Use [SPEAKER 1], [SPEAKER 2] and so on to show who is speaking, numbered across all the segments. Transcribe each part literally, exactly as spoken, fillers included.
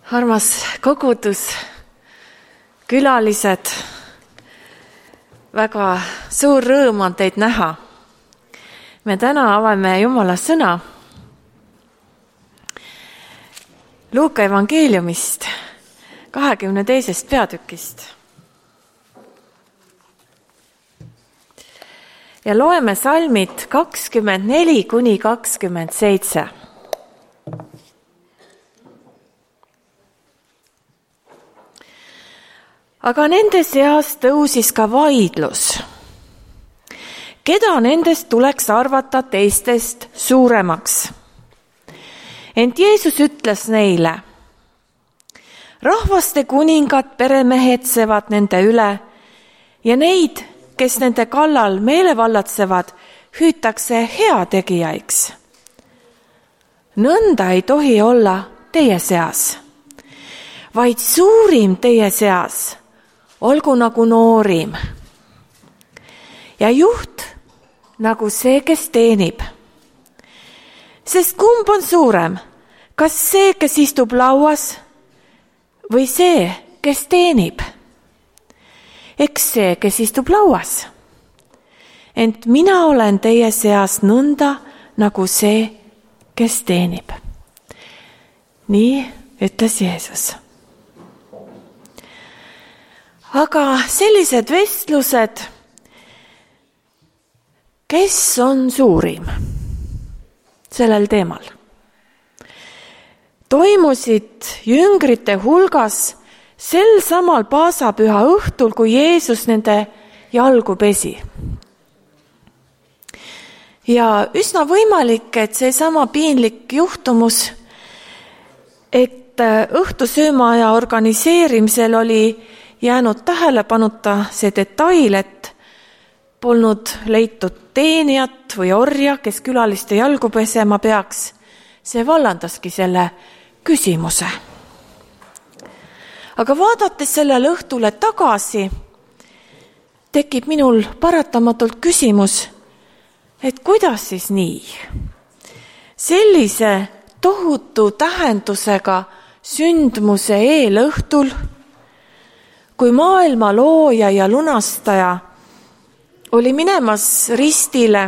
[SPEAKER 1] Armas kogudus, külalised, väga suur rõõm on teid näha. Me täna avame Jumala sõna Luuka evangeeliumist kahekümne teisest peatükist. Ja loeme salmid kakskümmend neli kuni kakskümmend seitse. Aga nende seas tõusis ka vaidlus. Keda nendest tuleks arvata teistest suuremaks? Ent Jeesus ütles neile, rahvaste kuningad peremehetsevad nende üle ja neid, kes nende kallal meelevallatsevad, hüütakse heategijaiks. Nõnda ei tohi olla teie seas, vaid suurim teie seas olgu nagu noorim ja juht nagu see, kes teenib. Sest kumb on suurem, kas see, kes istub lauas või see, kes teenib? Eks see, kes istub lauas. Ent mina olen teie seas nõnda nagu see, kes teenib. Nii ütles Jeesus. Aga sellised vestlused, kes on suurim sellel teemal, toimusid jüngrite hulgas sel samal paasapüha õhtul, kui Jeesus nende jalgu pesi. Ja üsna võimalik, et see sama piinlik juhtumus, et õhtusöömaaja organiseerimisel oli jäänud tähelepanuta see detail, et polnud leitud teenijat või orja, kes külaliste jalgu pesema peaks. See vallandaski selle küsimuse. Aga vaadates sellele õhtule tagasi, tekib minul paratamatult küsimus, et kuidas siis nii? Sellise tohutu tähendusega sündmuse eelõhtul, kui maailma looja ja lunastaja oli minemas ristile,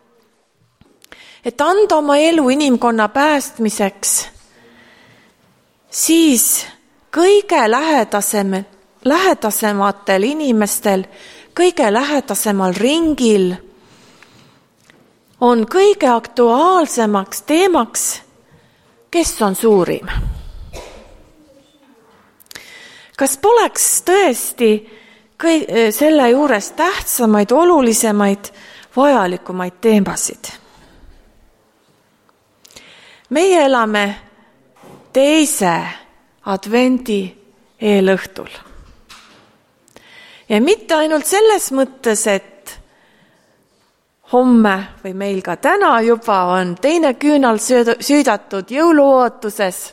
[SPEAKER 1] et anda oma elu inimkonna päästmiseks, siis kõige lähedasem, lähedasematel inimestel, kõige lähedasemal ringil on kõige aktuaalsemaks teemaks, kes on suurim. Kas poleks tõesti selle juures tähtsamaid, olulisemaid, vajalikumaid teemasid? Meie elame teise advendi eelõhtul. Ja mitte ainult selles mõttes, et homme või meil ka täna juba on teine küünal süüdatud jõuluootuses,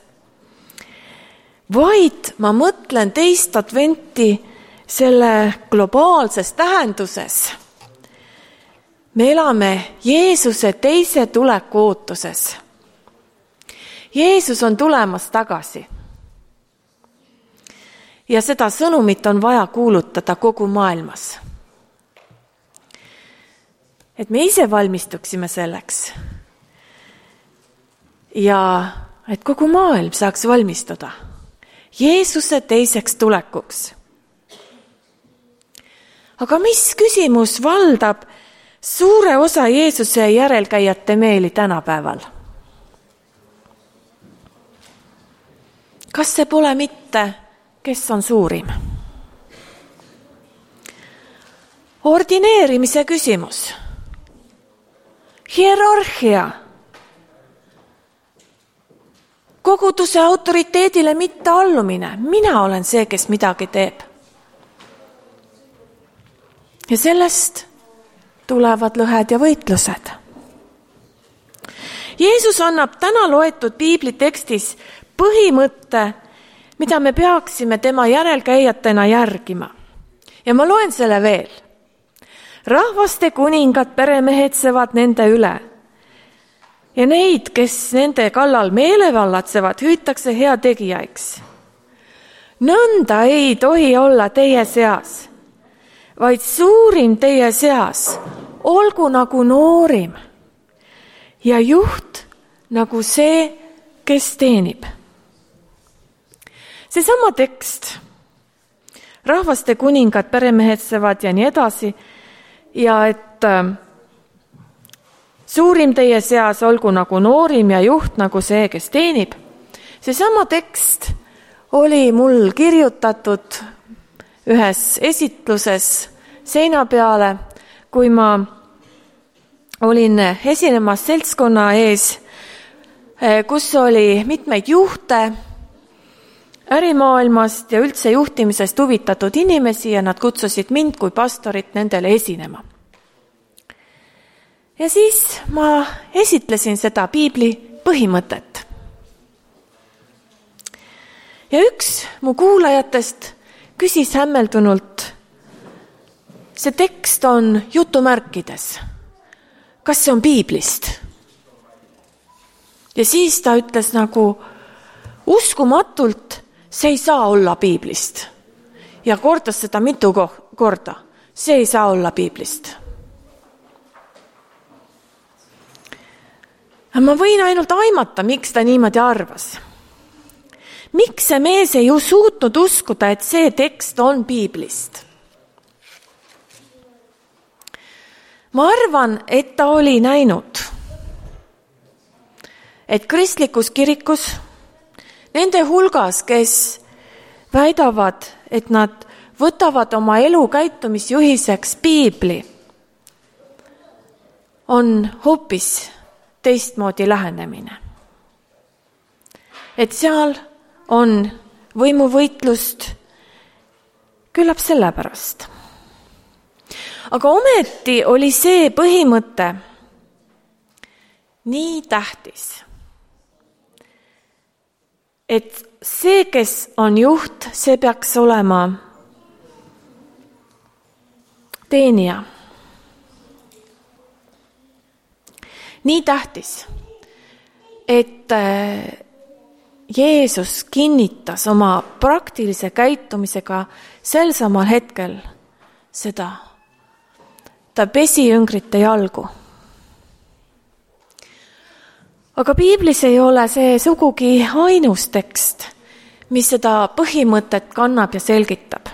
[SPEAKER 1] vaid ma mõtlen teist adventi selle globaalses tähenduses. Me elame Jeesuse teise tuleku ootuses. Jeesus on tulemas tagasi. Ja seda sõnumit on vaja kuulutada kogu maailmas. Et me ise valmistuksime selleks. Ja et kogu maailm saaks valmistuda Jeesuse teiseks tulekuks. Aga mis küsimus valdab suure osa Jeesuse järelkäijate meeli tänapäeval? Kas see pole mitte, kes on suurim? Ordineerimise küsimus. Hierarhia. Koguduse autoriteedile mitte allumine. Mina olen see, kes midagi teeb. Ja sellest tulevad lõhed ja võitlused. Jeesus annab täna loetud piibli tekstis põhimõtte, mida me peaksime tema järelkäijatena järgima. Ja ma loen selle veel. Rahvaste kuningad peremehetsevad nende üle. Ja neid, kes nende kallal meelevallatsevad, hüütakse heategijaiks. nõnda ei tohi olla teie seas, vaid suurim teie seas olgu nagu noorim ja juht nagu see, kes teenib. Seesama tekst, rahvaste kuningad, peremehetsevad ja nii edasi, ja et äh, suurim teie seas olgu nagu noorim ja juht nagu see, kes teenib. Seesama tekst oli mul kirjutatud ühes esitluses seina peale, kui ma olin esinemas seltskonna ees, kus oli mitmeid juhte ärimaailmast ja üldse juhtimisest huvitatud inimesi ja nad kutsusid mind kui pastorit nendele esinema. Ja siis ma esitlesin seda piibli põhimõtet. Ja üks mu kuulajatest küsis hämmeldunult, see tekst on jutumärkides. Kas see on piiblist? Ja siis ta ütles nagu uskumatult, see ei saa olla piiblist. Ja kordas seda mitu korda. See ei saa olla piiblist. Ma võin ainult aimata, miks ta niimoodi arvas. Miks see mees ei suutnud uskuda, et see tekst on piiblist? Ma arvan, et ta oli näinud, et kristlikus kirikus nende hulgas, kes väidavad, et nad võtavad oma elu käitumisjuhiseks piibli, on hoopis teistmoodi lähenemine. Et seal on võimuvõitlust küllap sellepärast. Aga ometi oli see põhimõte nii tähtis, et see, kes on juht, see peaks olema teenija. Nii tähtis, et Jeesus kinnitas oma praktilise käitumisega sel samal hetkel seda. Ta pesi jüngrite jalgu. Aga piiblis ei ole see sugugi ainus tekst, mis seda põhimõtet kannab ja selgitab.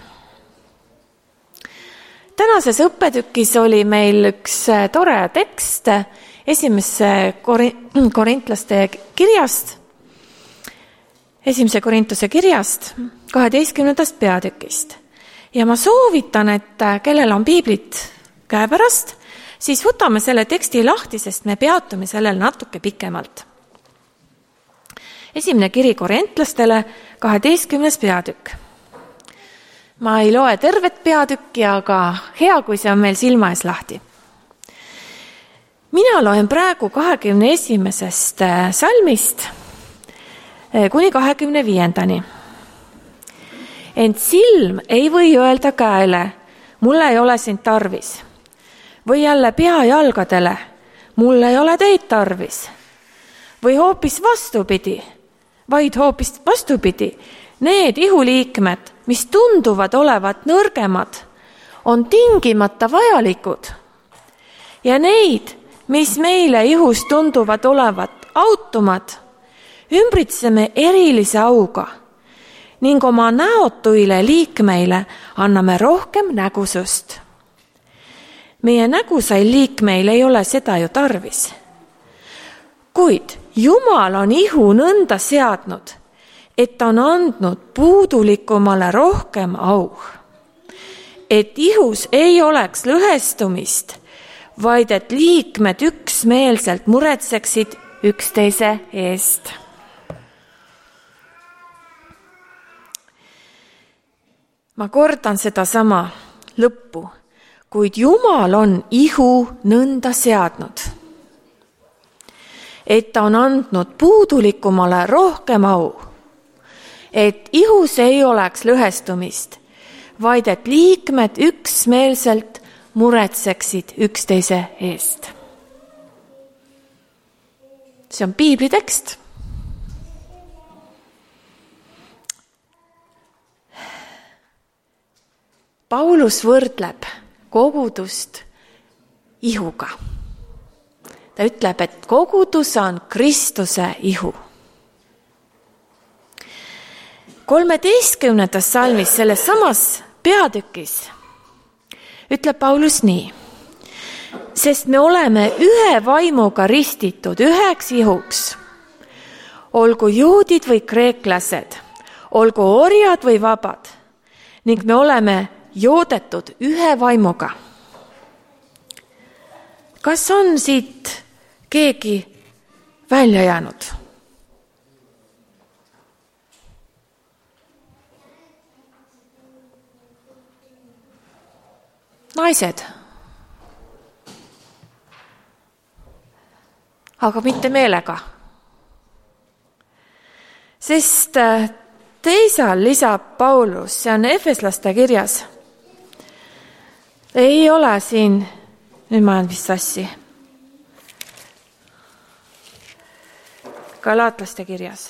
[SPEAKER 1] Tänases õppetükis oli meil üks tore tekst esimese korintlaste kirjast, esimese korintuse kirjast, kaheteistkümnendast peatükist. Ja ma soovitan, et kellel on piiblit käepärast, siis võtame selle teksti lahti, sest me peatume sellel natuke pikemalt. Esimene kiri korintlastele, kaheteistkümnes peatükk. Ma ei loe tervet peatükki, aga hea, kui see on meil silma ees lahti. Mina loen praegu kahekümne esimesest salmist kuni kahekümne viiendani. Ent silm ei või öelda käele, mulle ei ole sind tarvis. Või jälle pea jalgadele, mulle ei ole teid tarvis. Või hoopis vastupidi, vaid hoopis vastupidi, need ihuliikmed, mis tunduvad olevat nõrgemad, on tingimata vajalikud. Ja neid, mis meile ihus tunduvad olevat autumad, ümbritseme erilise auga ning oma näotuile liikmeile anname rohkem nägusust. Meie nägusail liikmeil ei ole seda ju tarvis. Kuid Jumal on ihu nõnda seadnud, et on andnud puudulikumale rohkem au. Et ihus ei oleks lõhestumist, vaid et liikmed üksmeelselt muretseksid üksteise eest. Ma kordan seda sama lõppu, kuid Jumal on ihu nõnda seadnud, et ta on andnud puudulikumale rohkem au, et ihus ei oleks lõhestumist, vaid et liikmed üksmeelselt muretseksid üksteise eest. See on piibli tekst. Paulus võrdleb kogudust ihuga. Ta ütleb, et kogudus on Kristuse ihu. kolmeteistkümnendas salmis, selles samas peatükis, ütleb Paulus nii. Sest me oleme ühe vaimuga ristitud üheks ihuks. Olgu juudid või kreeklased, olgu orjad või vabad, ning me oleme joodetud ühe vaimuga. Kas on siit keegi välja jäänud? Naised. Aga mitte meelega. Sest teisal lisab Paulus, see on Efeslaste kirjas. Ei ole siin, nüüd ma olen vist sassi. Galaatlaste kirjas.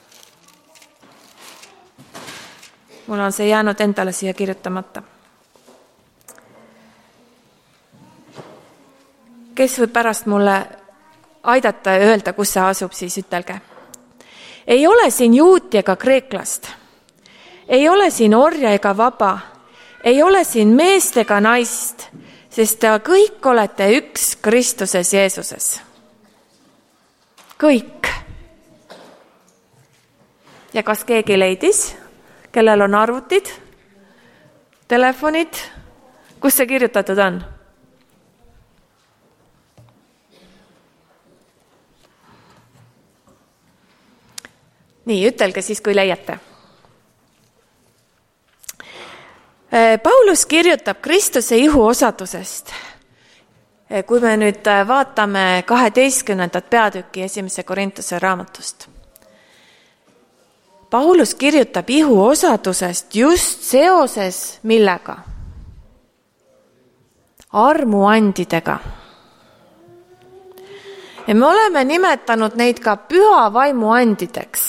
[SPEAKER 1] Mul on see jäänud endale siia kirjutamata. Kes võib pärast mulle aidata ja öelda, kus see asub, siis ütelge. Ei ole siin juuti ega kreeklast. Ei ole siin orja ega vaba. Ei ole siin meest ega naist, sest te kõik olete üks Kristuses Jeesuses. Kõik. Ja kas keegi leidis, kellel on arvutid, telefonid, kus see kirjutatud on? Nii, ütelge siis, kui leiate. Paulus kirjutab Kristuse ihu osadusest. Kui me nüüd vaatame kaheteistkümnendat peatükki esimese Korintuse raamatust. Paulus kirjutab ihu osadusest just seoses millega? Armuandidega. Ja me oleme nimetanud neid ka püha vaimuandideks.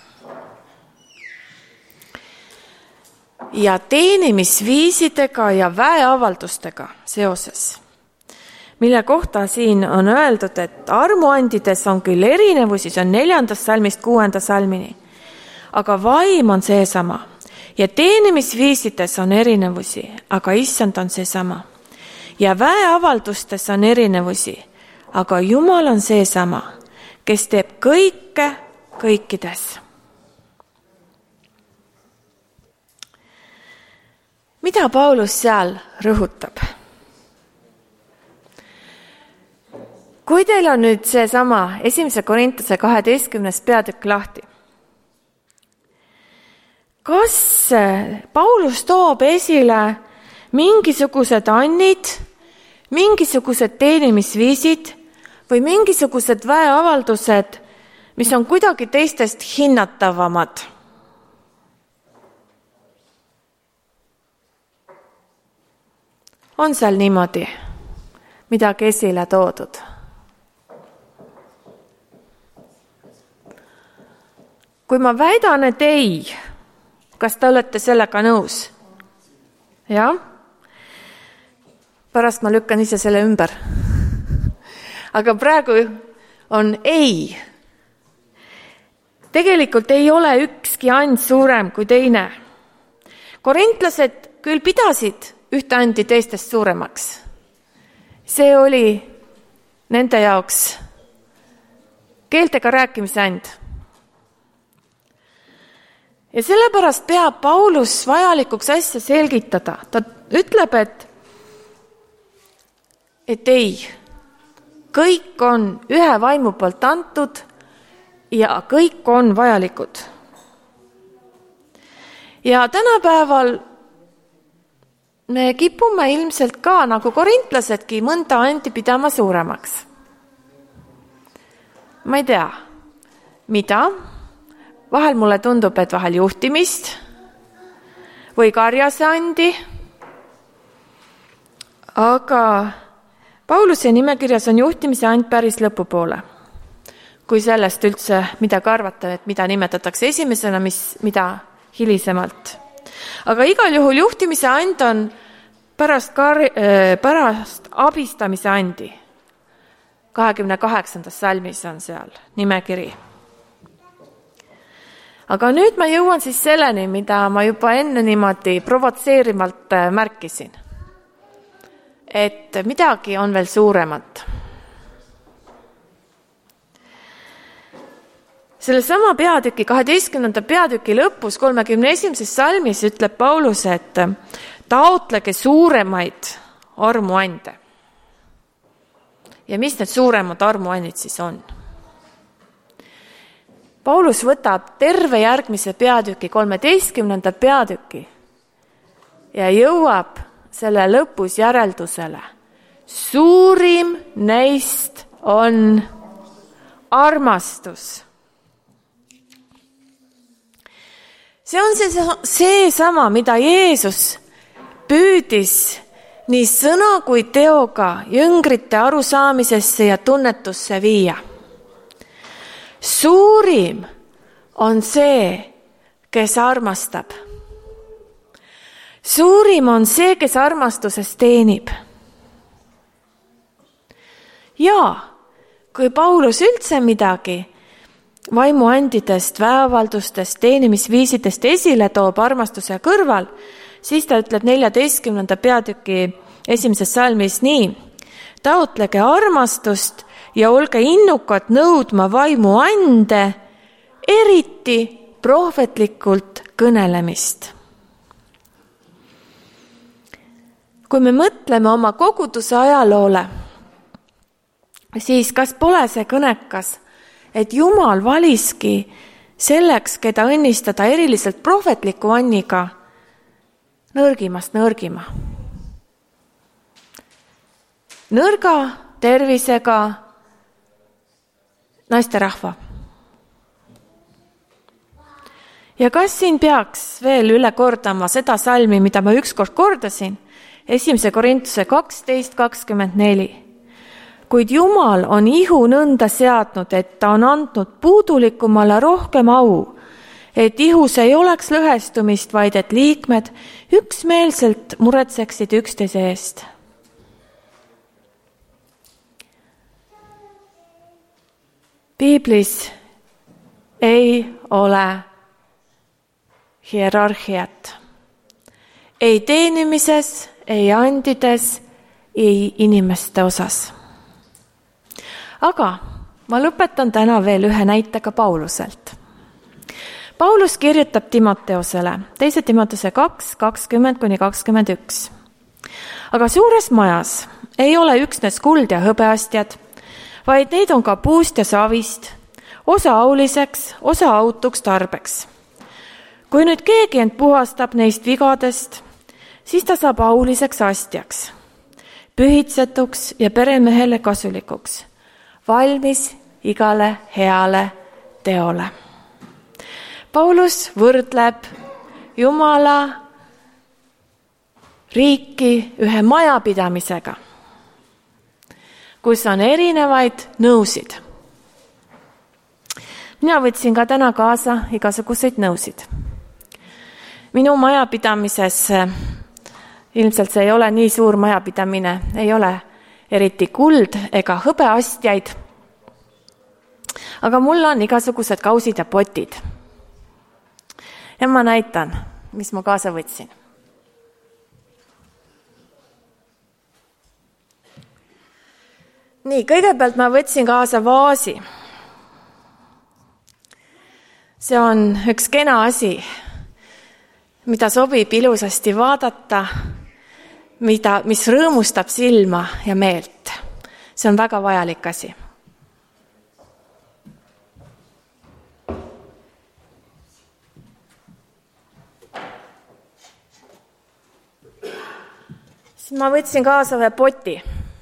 [SPEAKER 1] Ja teenimisviisidega ja väeavaldustega seoses, mille kohta siin on öeldud, et armuandides on küll erinevusi, see on neljandast salmist kuuenda salmini, aga vaim on seesama. Ja teenimisviisides on erinevusi, aga issand on seesama. Ja väeavaldustes on erinevusi, aga Jumal on seesama, kes teeb kõike kõikides. Mida Paulus seal rõhutab? Kui teil on nüüd seesama esimese Korintuse kaheteistkümnes peatükk lahti, kas Paulus toob esile mingisugused annid, mingisugused teenimisviisid või mingisugused väeavaldused, mis on kuidagi teistest hinnatavamad? On seal niimoodi midagi esile toodud? Kui ma väidan, et ei, kas te olete sellega nõus? Jah? Pärast ma lükkan ise selle ümber. Aga praegu on ei. Tegelikult ei ole ükski and suurem kui teine. Korintlased küll pidasid ühte andi teistest suuremaks. See oli nende jaoks keeltega rääkimise and. Ja sellepärast peab Paulus vajalikuks asja selgitada. Ta ütleb, et, et ei, kõik on ühe vaimu poolt antud ja kõik on vajalikud. Ja tänapäeval me kipume ilmselt ka, nagu korintlasedki, mõnda andi pidama suuremaks. Ma ei tea, mida? Vahel mulle tundub, et vahel juhtimist või karjase andi. Aga Pauluse nimekirjas on juhtimise and päris lõpupoole. Kui sellest üldse midagi arvata, et mida nimetatakse esimesena, mis, mida hilisemalt. aga igal juhul juhtimise and on pärast, kar-, pärast abistamise andi. kahekümne kaheksandas salmis on seal nimekiri. Aga nüüd ma jõuan siis selleni, mida ma juba enne niimoodi provotseerimalt märkisin. Et midagi on veel suuremat. Selle sama peatüki, kaheteistkümnenda peatüki lõpus, kolmekümne esimeses salmis ütleb Paulus, et taotlege suuremaid armuande. Ja mis need suuremad armuandid siis on? Paulus võtab terve järgmise peatüki, kolmeteistkümnenda peatüki ja jõuab selle lõpus järeldusele. Suurim neist on armastus. See on see, see sama, mida Jeesus püüdis nii sõna kui teoga jüngrite arusaamisesse ja tunnetusse viia. Suurim on see, kes armastab. Suurim on see, kes armastuses teenib. Ja kui Paulus üldse midagi vaimuandidest, väeavaldustest, teenimisviisidest esile toob armastuse kõrval, siis ta ütleb neljateistkümnenda peatüki esimeses salmis nii. Taotlege armastust ja olge innukad nõudma vaimuande, eriti prohvetlikult kõnelemist. Kui me mõtleme oma koguduse ajaloole, siis kas pole see kõnekas, et Jumal valiski selleks, keda õnnistada eriliselt prohvetliku anniga, nõrgimast nõrgima. Nõrga tervisega naisterahva. Ja kas siin peaks veel üle kordama seda salmi, mida ma ükskord kordasin, esimese Korintuse kaksteist kakskümmend neli. Kuid Jumal on ihu nõnda seadnud, et ta on andnud puudulikumale rohkem au, et ihus ei oleks lõhestumist, vaid et liikmed üksmeelselt muretseksid üksteise eest. Piiblis ei ole hierarhiat. Ei teenimises, ei andides, ei inimeste osas. Aga ma lõpetan täna veel ühe näitega Pauluselt. Paulus kirjutab Timoteosele, teise Timoteose kaks, kakskümmend kuni kakskümmend üks. Aga suures majas ei ole üksnes kuld ja hõbeastjad, vaid neid on ka puust ja savist, osa auliseks, osa autuks tarbeks. Kui nüüd keegi end puhastab neist vigadest, siis ta saab auliseks astjaks, pühitsetuks ja peremehele kasulikuks, valmis igale heale teole. Paulus võrdleb Jumala riiki ühe majapidamisega, kus on erinevaid nõusid. Mina võtsin ka täna kaasa igasuguseid nõusid. Minu majapidamises, ilmselt see ei ole nii suur majapidamine, ei ole eriti kuld ega hõbeastjaid, aga mul on igasugused kausid ja potid. Ja ma näitan, mis ma kaasa võtsin. Nii, kõigepealt ma võtsin kaasa vaasi. See on üks kena asi, mida sobib ilusasti vaadata, mida, mis rõõmustab silma ja meelt. See on väga vajalik asi. Siis ma võtsin kaasa ühe poti.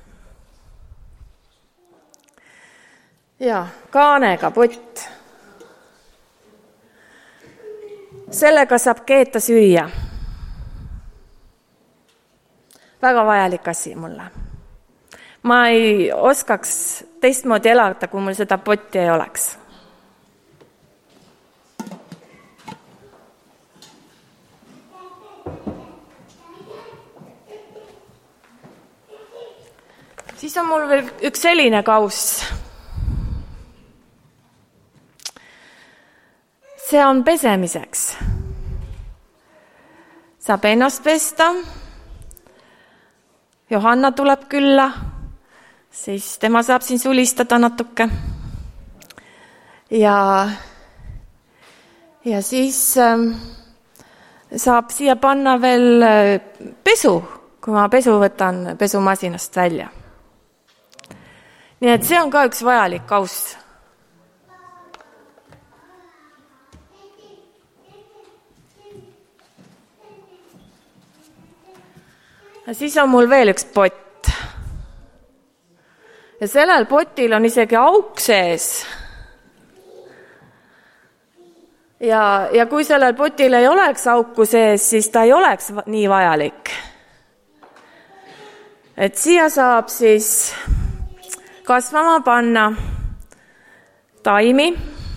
[SPEAKER 1] Ja, kaanega pott. Sellega saab keeta süüa. Väga vajalik asi mulle. Ma ei oskaks teistmoodi elada, kui mul seda potti ei oleks. siis on mul veel üks selline kauss. See on pesemiseks. Saab ennast pesta. Johanna tuleb külla, siis tema saab siin sulistada natuke. Ja, ja siis äh, saab siia panna veel pesu, kui ma pesu võtan pesumasinast välja. Nii et see on ka üks vajalik kauss. Ja siis on mul veel üks pott. Ja sellel potil on isegi auk sees. Ja, ja kui sellel potil ei oleks auku sees, siis ta ei oleks nii vajalik. Et siia saab siis kasvama panna taimi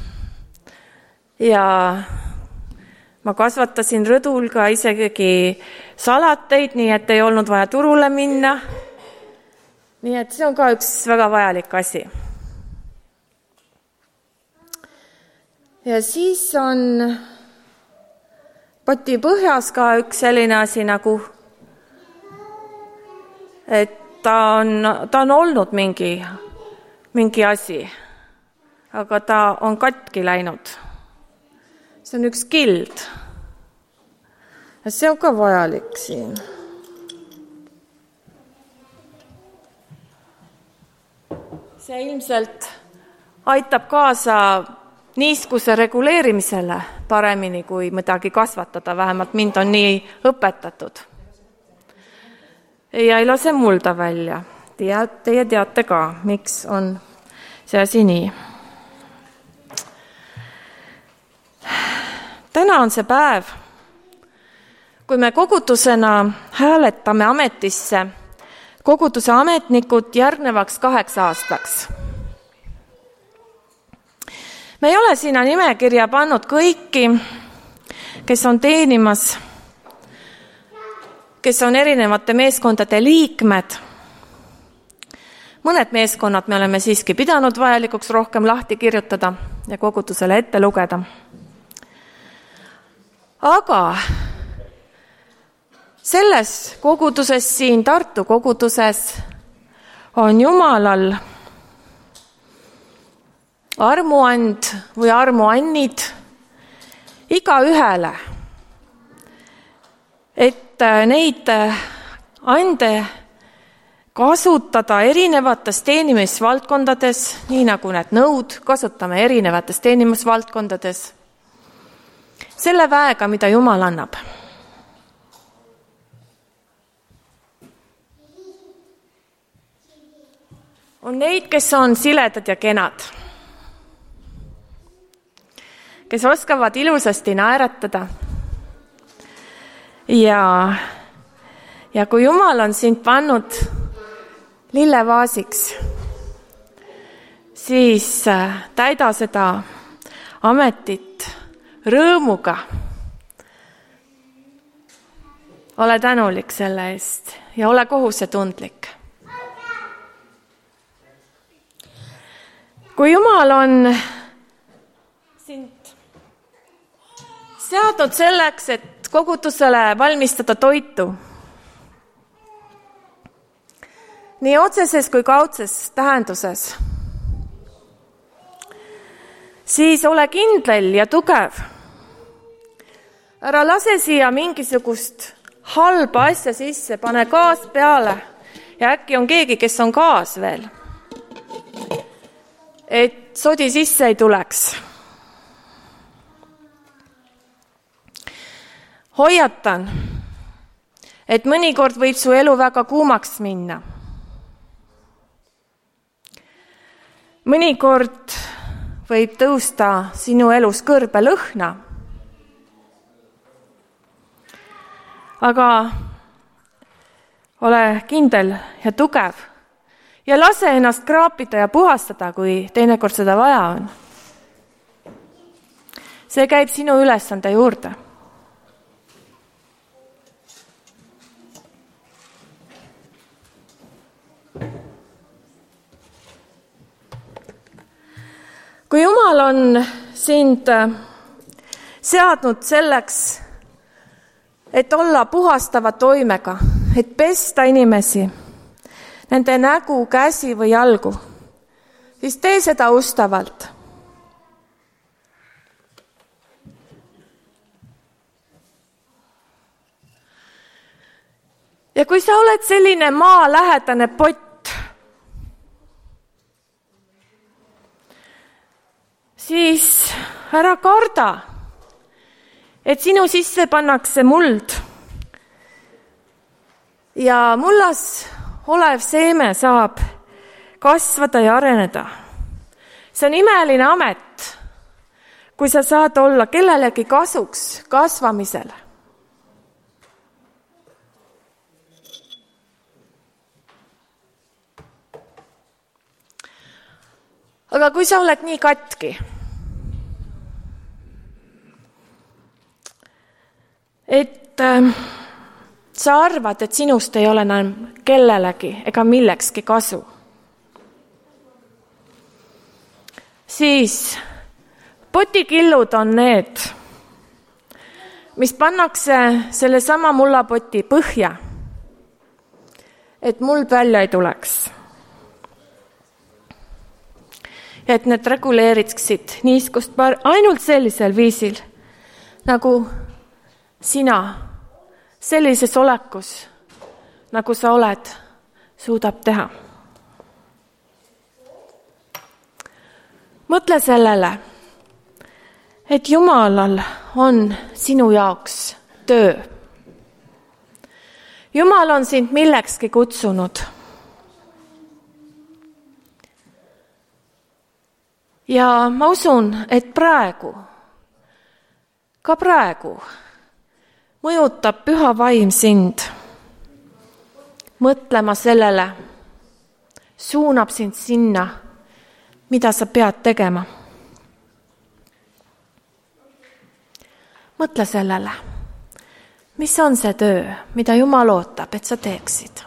[SPEAKER 1] ja ma kasvatasin rõdul ka isegi salateid, nii et ei olnud vaja turule minna. Nii et see on ka üks väga vajalik asi. Ja siis on poti põhjas ka üks selline asi nagu, et ta on, ta on olnud mingi, mingi asi, aga ta on katki läinud. See on üks kild. Ja see on ka vajalik siin. See ilmselt aitab kaasa niiskuse reguleerimisele paremini kui midagi kasvatada, vähemalt mind on nii õpetatud. Ja ei lase mulda välja. Teie teate ka, miks on see asi nii. Täna on see päev, kui me kogutusena hääletame ametisse koguduse ametnikud järgnevaks kaheks aastaks. Me ei ole sinna nimekirja pannud kõiki, kes on teenimas, kes on erinevate meeskondade liikmed. Mõned meeskonnad me oleme siiski pidanud vajalikuks rohkem lahti kirjutada ja kogudusele ette lugeda. Aga selles koguduses, siin Tartu koguduses, on Jumalal armuand või armuannid iga ühele, et neid ande kasutada erinevates teenimisvaldkondades, nii nagu need nõud kasutame erinevates teenimisvaldkondades, selle väega, mida Jumal annab. On neid, kes on siledad ja kenad, kes oskavad ilusasti naeratada. Ja, ja kui Jumal on sind pannud lillevaasiks, siis täida seda ametit rõõmuga. Ole tänulik selle eest ja ole kohusetundlik. Kui Jumal on sind seadnud selleks, et kogudusele valmistada toitu, nii otseses kui kaudses tähenduses, siis ole kindel ja tugev. Ära lase siia mingisugust halba asja sisse, pane gaas peale ja äkki on keegi, kes on gaas veel. Et sodi sisse ei tuleks. Hoiatan, et mõnikord võib su elu väga kuumaks minna. Mõnikord võib tõusta sinu elus kõrbe lõhna. Aga ole kindel ja tugev ja lase ennast kraapida ja puhastada, kui teinekord seda vaja on. See käib sinu ülesande juurde. kui Jumal on sind seadnud selleks, et olla puhastava toimega, et pesta inimesi, nende nägu, käsi või jalgu, siis tee seda ustavalt. Ja kui sa oled selline maalähedane pott, siis ära karda, et sinu sisse pannakse muld ja mullas olev seeme saab kasvada ja areneda. See on imeline amet, kui sa saad olla kellelegi kasuks kasvamisel. Aga kui sa oled nii katki, et äh, sa arvad, et sinust ei ole enam kellelegi ega millekski kasu, siis potikillud on need, mis pannakse selle sama mullapoti põhja, et muld välja ei tuleks. Et need reguleeriksid niiskust ainult sellisel viisil, nagu sina sellises olekus, nagu sa oled, suudab teha. Mõtle sellele, et Jumalal on sinu jaoks töö. Jumal on sind millekski kutsunud. Ja ma usun, et praegu, ka praegu, mõjutab püha vaim sind mõtlema sellele, suunab sind sinna, mida sa pead tegema. Mõtle sellele, mis on see töö, mida Jumal ootab, et sa teeksid.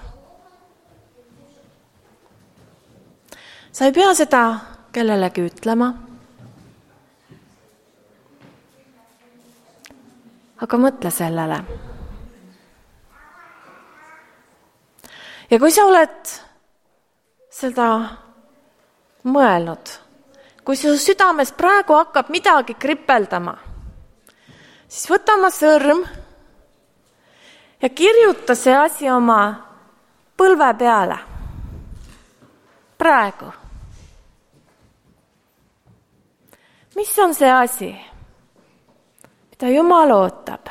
[SPEAKER 1] Sa ei pea seda kellelegi ütlema. Aga mõtle sellele. Ja kui sa oled seda mõelnud, kui su südames praegu hakkab midagi kripeldama, siis võta oma sõrm ja kirjuta see asi oma põlve peale. Praegu. Mis on see asi, mida Jumal ootab,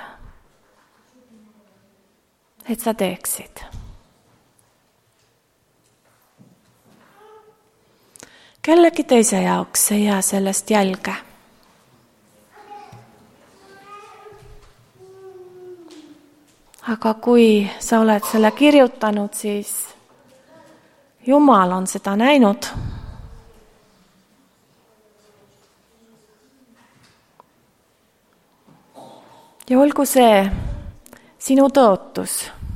[SPEAKER 1] et sa teeksid? Kellegi teise jaoks ei jää sellest jälge. Aga kui sa oled selle kirjutanud, siis Jumal on seda näinud. Ja olgu see sinu tõotus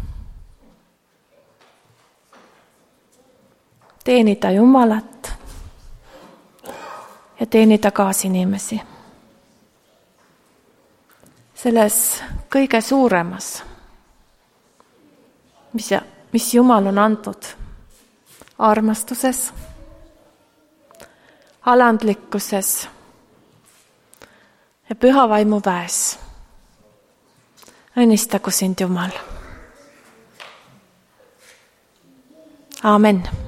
[SPEAKER 1] teenida Jumalat ja teenida kaasinimesi selles kõige suuremas, mis, mis Jumal on andnud armastuses, alandlikkuses ja püha vaimu väes. Õnnistagu sind Jumal. Aamen.